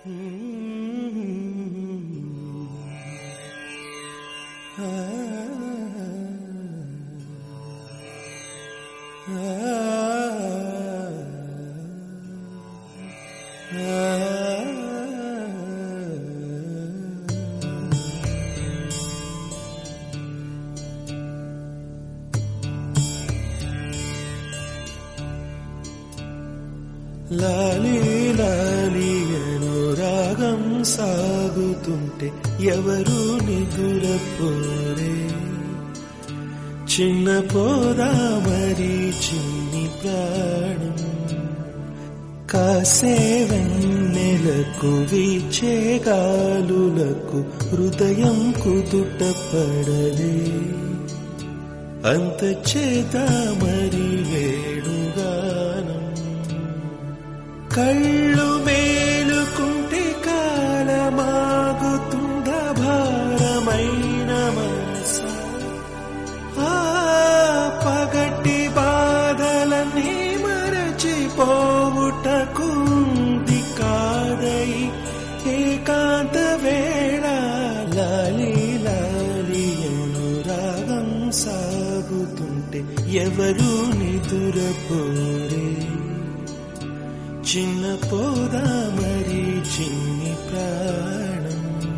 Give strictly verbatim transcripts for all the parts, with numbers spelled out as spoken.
లాలి లాలి అనురాగం సాగుతుంటే ఎవరు నిదురపోరే, చిన్న పోదా మరి చిన్ని ప్రాణం, కాసే వెన్నెలకు వీచే గాలులకు హృదయం కుదుట పడదే, అంత చేత మరి వేణుగానం, కళ్ళు మేలుకుంటే కాలమాగుతుంద భారమైన మనస, ఆ పగటి బాధలన్నీ మరచిపోవుటకుంది కాదై ఏకాంత వేళ, లాలి లాలి అనురాగం సాగుతుంటే ఎవరు నిదురపోరే, చిన్న పోదా మరి చిన్ని ప్రాణం.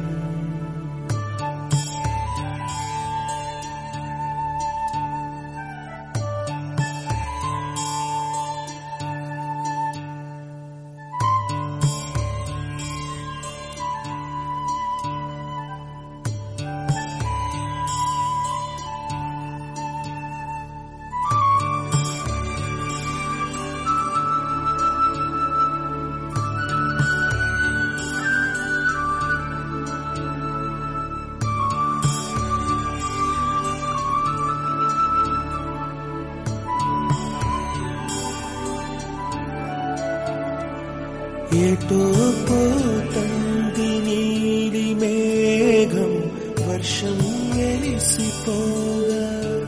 ఏటో పోతంది నీలి మేఘం వర్షం వెలిసిపోగా,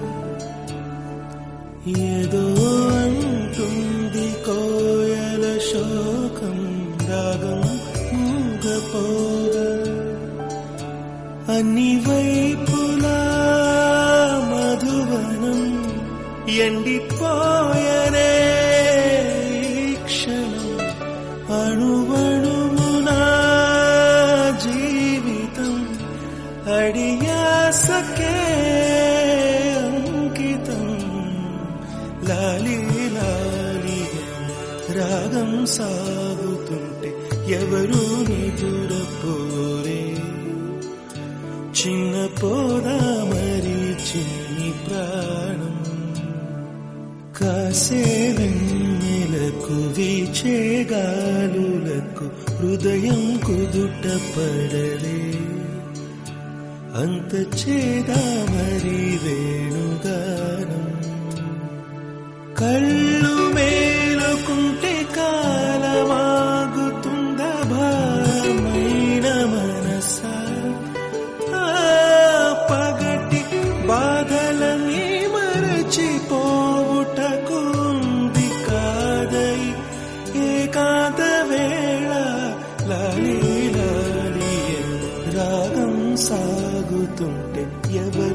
ఏదో అంటుంది కోయల శోకం రాగం మూగపోగా, అన్ని వైపులా మధువనం ఎండిపోయనే క్షణం, అణువణువునా జీవితం అడియాసకే అంకితం, లాలి లాలి రాగం సాగుతుంటే ఎవరు నిదురపోరే, చిన్న పోదా మరి చిన్ని ప్రాణం, కాసే వెన్నెలకు వీచే గాలులకు హృదయం కుదుట పడలే, అంత చేదా మరి వేణుగానం, కళ్ళు మేలుకుంటే కాలమాగుతుంద భారమైన మనస, పగటి బాధలన్నీ మరచిపోవుటకుంది కాదై ఏకాంత వేళ, లాలి లాలి రాగం సాగుతుంటే ఎవరు